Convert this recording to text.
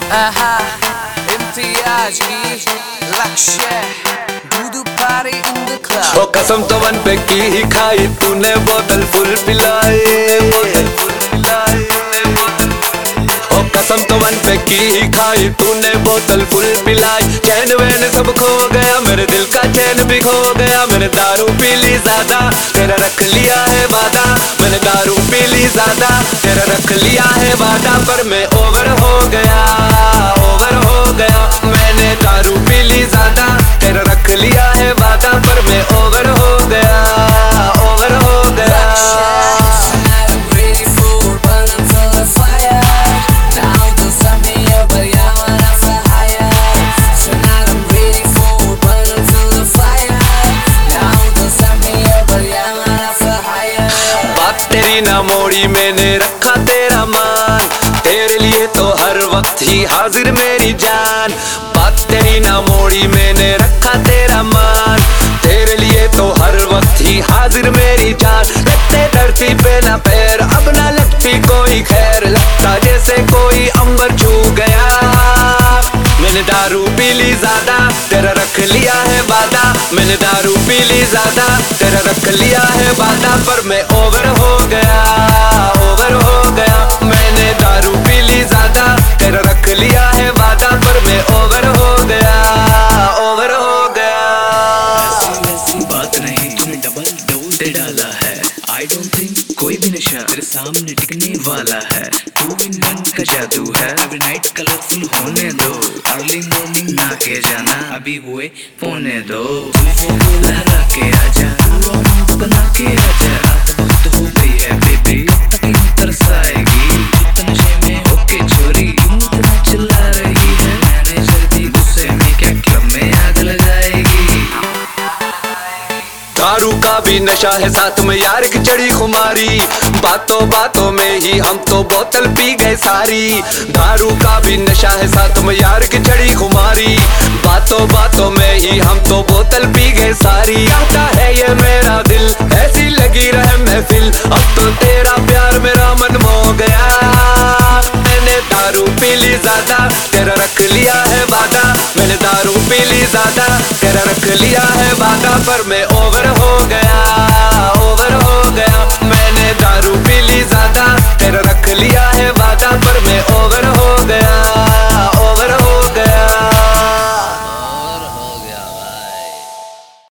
आहा इम्तियाज की लक्ष्य दूध पारी इन द क्लब। ओ कसम तो वन पे की ही खाई तूने बोतल फुल पिलाई। ओ कसम तो वन पे की ही खाई तूने बोतल फुल पिलाई। चैन वैन सब खो गया मेरे दिल का चैन भी खो गया। मैंने दारू पी ली ज्यादा तेरा रख लिया है वादा। मैंने दारू पी ली ज्यादा तेरा रख लिया है वादा। पर मैं ओवर हो गया ओवर हो गया। मैंने दारू पी ली ज्यादा तेरा रख लिया है वादा। पर मैं ओवर हो गया ओवर हो गया। तेरी ना मोड़ी मैंने रखा तेरा मान। तेरे लिए तो हर वक्त ही हाजिर मेरी जान। बात तेरी ना मोड़ी मैंने रखा तेरा मान। तेरे लिए तो हर वक्त ही हाजिर मेरी जान। लगते धरती पे ना पैर अब ना लगती कोई खैर। लगता जैसे कोई अंबर छू गया। मैंने दारू पी ली ज्यादा तेरा रख लिया है वादा। मैंने दारू पी ली ज्यादा तेरा रख लिया है वादा। पर मैं ओवर हो गया ओवर हो गया। मैंने दारू पी ली ज्यादा तेरा रख लिया है वादा। पर मैं ओवर हो गया ओवर हो गया। ऐसी बात नहीं तूने डबल डोज दे डाला है। आई डोंट थिंक कोई भी नशा तेरे सामने टिकने वाला है। 2-in-1 का जादू है। एवरी नाइट कलरफुल होने दो। अर्ली मॉर्निंग ना के जाना अभी हुए पौने 2। लहरा के आजा बना के आजा। रात बहुत हो गई है बेबी तक यूं तरसाएगी। जितना नशे में होके छोरी यूं इतना चिल्ला रही है। मैनेजर भी गुस्से में क्या क्लब में आग लगाएगी। दारू का भी नशा है साथ में यार की चढ़ी खुमारी। बातों बातों में ही हम तो बोतल पी गए सारी। दारू का भी नशा है साथ में यार की चढ़ी खुमारी। बातों बातों में ही हम तो बोतल पी गए सारी। आता है ये मेरा दिल ऐसी लगी रहे महफिल। अब तो तेरा प्यार मेरा मन मोह गया। मैंने दारू पी ली ज्यादा तेरा रख लिया है वादा। मैंने दारू पी ली ज्यादा तेरा रख लिया है वादा। पर मैं ओवर हो गया